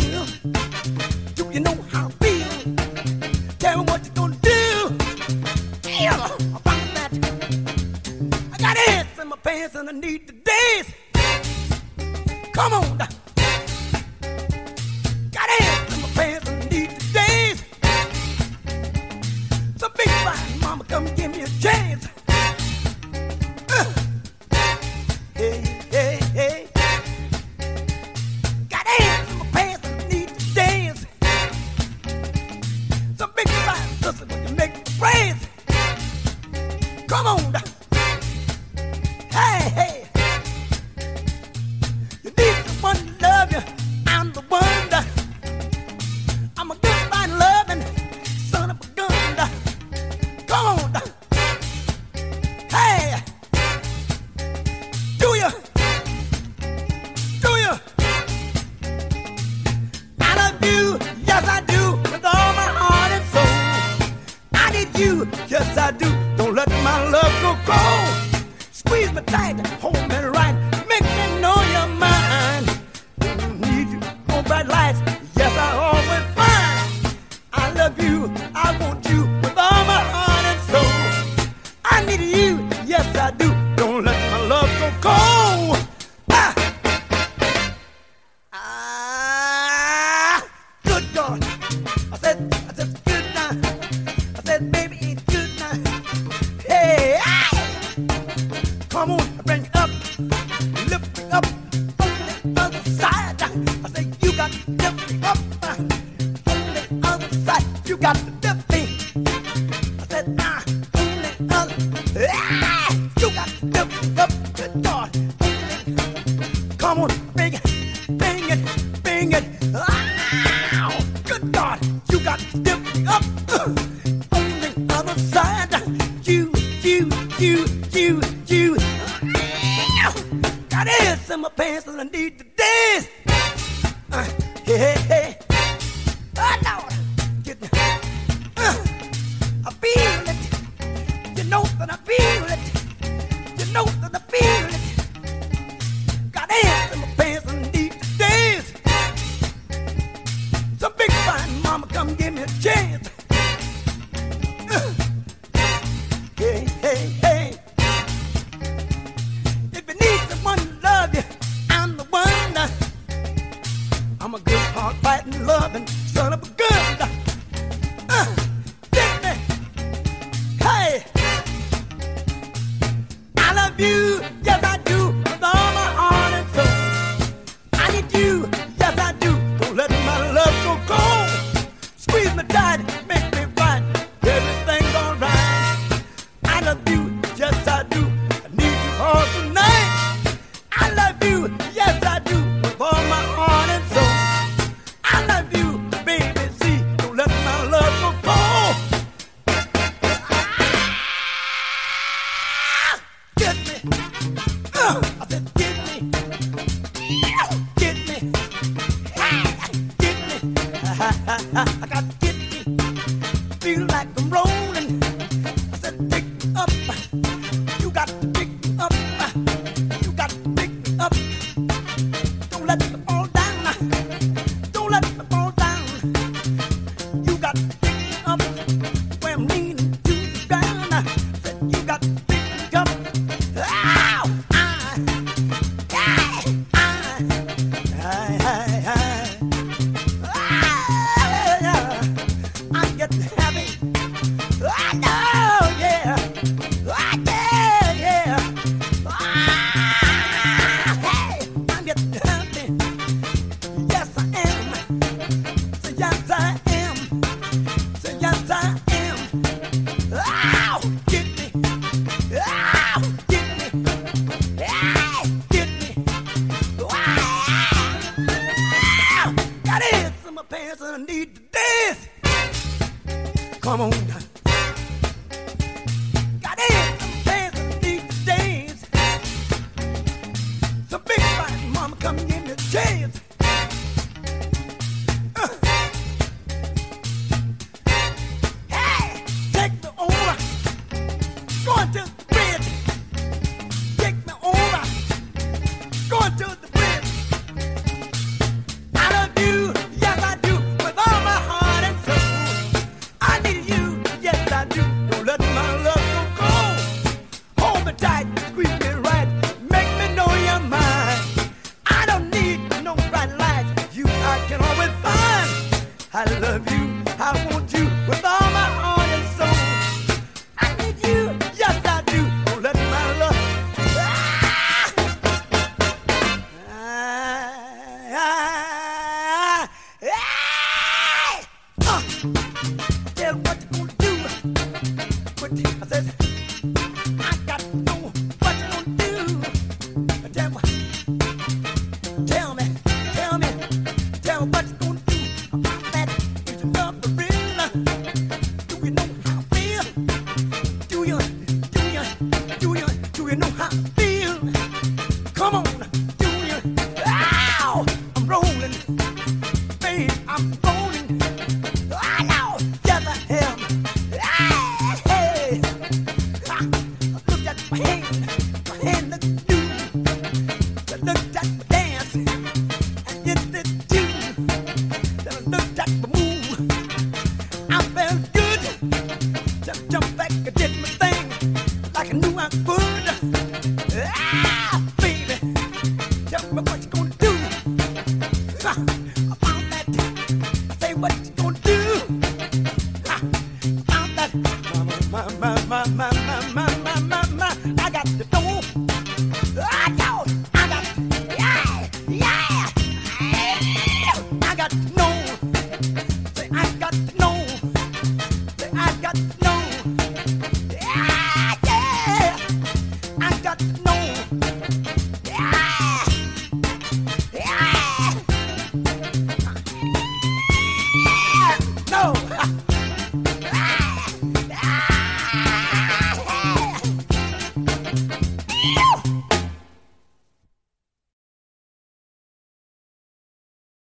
feel? Do you know how I feel? Tell me what you gonna do. Yeah, I found that I got ants in my pants and I need to dance. Come on. Got ants in my pants and I need to dance. So big fine mama, come give me a chance. Hey, hey, hey. Got ants in my pants and I need to dance. So big fine sister, would you make me praise? Come on. Hey, hey. You need someone to love you. I'm the one. I'm a good fine loving son of a gun. Come on. Hey. Do you? Do you? I love you. Yes, I do. With all my heart and soul. I need you. Yes, I do. Don't let my love go cold. Squeeze me tight. Hold me right. Make me know you're mine. Need you. No bright lights. Yes, I always find. I love you. I want you. With all my heart and soul. I need you. Yes, I do. Don't let my love go cold. Good God. I said, good now. I said, baby, it's good now. Hey, come on, bring it up. Lift me up on the other side. I said, you got to lift me up on the other side. You got to lift me. I said, on the other. You got to lift me up. Good God. Come on, bring it, bring it, bring it. Ow, good God, you got to lift me up on the other side. You. Got ants in my pants and I need to dance. Hey, hey. Oh, Lord. Get me. I feel it. You know that I feel it. You know that I feel it. Got ants in my pants and I need to dance. Some big fine mama, come give me a chance. Hey, hey, hey. If you need someone to love you, I'm the one. I'm a good, hard fighting, loving son of a gun. Get me. Hey. I love you, yes I do, with all my heart and soul. I need you, yes I do. Don't let my love go cold. Squeeze me tight, make me right. Everything's alright. I love you, yes I do. I need you all tonight. I love you, yes I do, with all my heart and soul. I love you, baby, see. Don't let my love go cold. Get me. I said get me. Get me. Get me. I got to get me. Feel like I'm rolling. I said pick me up. You got to pick me up. You got to pick me up. Don't let me fall down. Don't let me fall down. You got to pick me up. Where I'm leaning to the ground. I said you got to pick me up. Ow! I'm getting happy. I know, yeah. Yeah. Hey, I'm getting happy. Yes, I am. Say yes, I am. Say yes, I am. Ow, get me. Ow, get me. Hey, get me. Wow. Got ants in my pants and I need to dance. Come on. Got ants in my pants and I need to dance. So big fine mama, come give me a chance. Hey, take me over. Going to the bridge. Take me over. Going to the bridge. I love you. Yeah. I love you.